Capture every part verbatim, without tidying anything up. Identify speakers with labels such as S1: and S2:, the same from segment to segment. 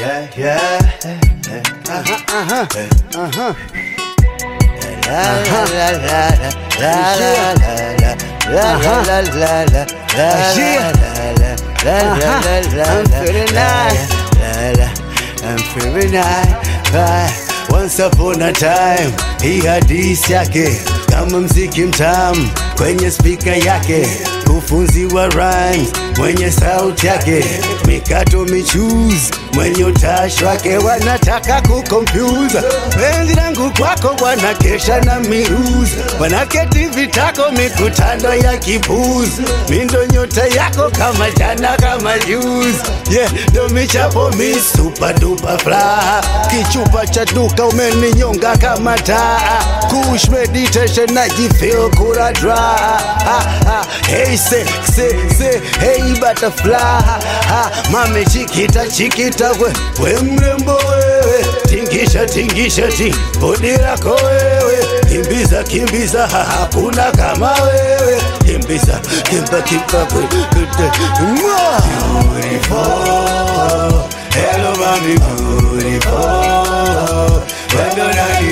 S1: yeah, yeah. Uh-huh, uh-huh, uh-huh. La la la la la la la la la la la la. I'm feeling nice. I'm feeling nice. Once upon a time, hii hadithi yake kama mziki mtamu kwenye speaker yake, kufunziwa rhymes mwenye sauti yake, mikato michuzi mwenye utashi wake. Wanataka kukompyuza penzi langu kwako, wanakesha na miruzi, wanaketi vitako mikutano ya kipuzi. Mindo nyota yako kama jana kama juzi, yeah, ndo michapo mi super duper fly. Kichupa cha duka umeninyonga kama taa, kush meditation na jifeel kura dry. Ha, ha, hey say, say, say, hey butterfly. Ha, mame chikita, chikita we, we mrembo wewe. Tingisha, tingisha, ting, bodi lako wewe. Kimbiza, kimbiza, ha, hakuna kama wewe. Kimbiza, kimba, kimba, good, beautiful. Hello mami, beautiful. When you're not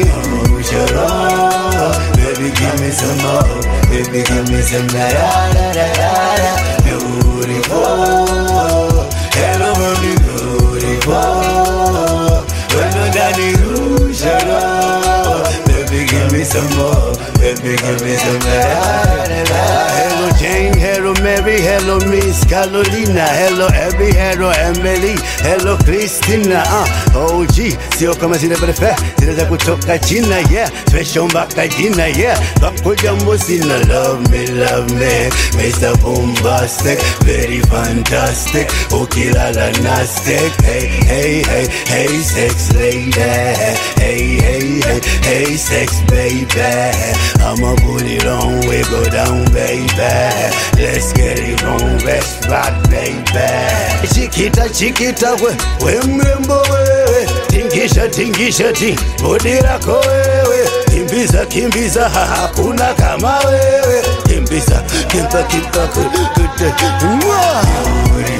S1: in baby, give me some more. Baby, give me some da da da da da. Beautiful. Hello, mommy, beautiful. When you're done in rouge, baby, give me some more. Baby, give me some da da da da. Hello, Jane. Hello, Mary. Hello, Miss Carolina. Hello, Abby. Hello, Emily. Hello, Christina. Uh, O G. Sio kama zile brefe, zile za kutoka China, yeah. Special mpaka jina, yeah. Bako jambo sina, love me, love me. Mister Bombastic, very fantastic. Ukilala nastic, hey, hey, hey, hey, sex lady. Hey, hey, hey, hey, sex baby. I'ma put it on, we go down, baby. Let's get it on, let's rock, baby. Chiquita, chiquita, we, we mrembo wewe. Tingisha, tingisha, ting, bodi lako wewe. Kimbiza, kimbiza, ha, hakuna kama wewe. Kimbiza, kimba, kimba, good, good, good.